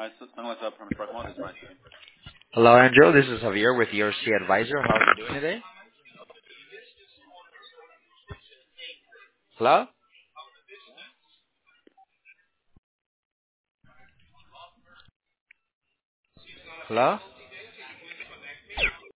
Hello, Andrew. This is Javier with ERC Advisor. How are you doing today? Hello? Hello?